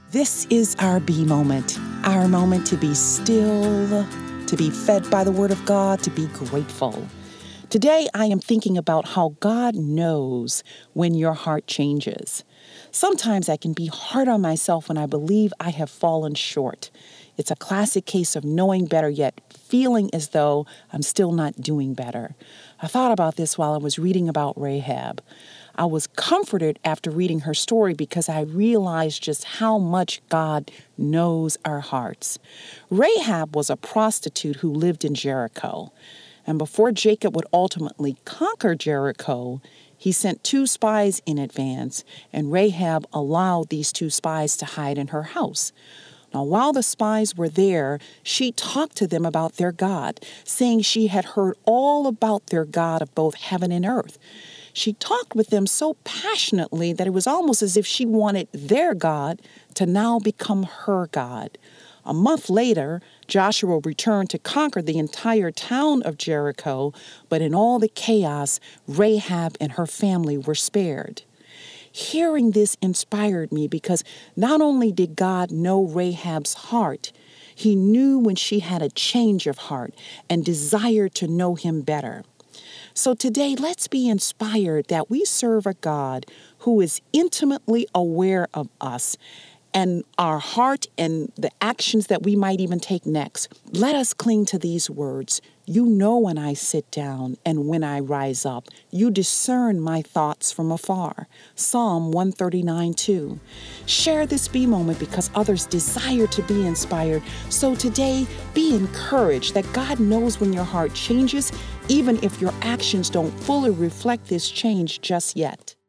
This is our B moment, our moment to be still, to be fed by the Word of God, to be grateful. Today, I am thinking about how God knows when your heart changes. Sometimes I can be hard on myself when I believe I have fallen short. It's a classic case of knowing better yet feeling as though I'm still not doing better. I thought about this while I was reading about Rahab. I was comforted after reading her story because I realized just how much God knows our hearts. Rahab was a prostitute who lived in Jericho. And before Jacob would ultimately conquer Jericho, he sent 2 spies in advance, and Rahab allowed these 2 spies to hide in her house. Now, while the spies were there, she talked to them about their God, saying she had heard all about their God of both heaven and earth. She talked with them so passionately that it was almost as if she wanted their God to now become her God. A month later, Joshua returned to conquer the entire town of Jericho, but in all the chaos, Rahab and her family were spared. Hearing this inspired me because not only did God know Rahab's heart, he knew when she had a change of heart and desired to know him better. So today, let's be inspired that we serve a God who is intimately aware of us and our heart and the actions that we might even take next. Let us cling to these words. You know when I sit down and when I rise up. You discern my thoughts from afar. Psalm 139:2. Share this B moment because others desire to be inspired. So today, be encouraged that God knows when your heart changes, even if your actions don't fully reflect this change just yet.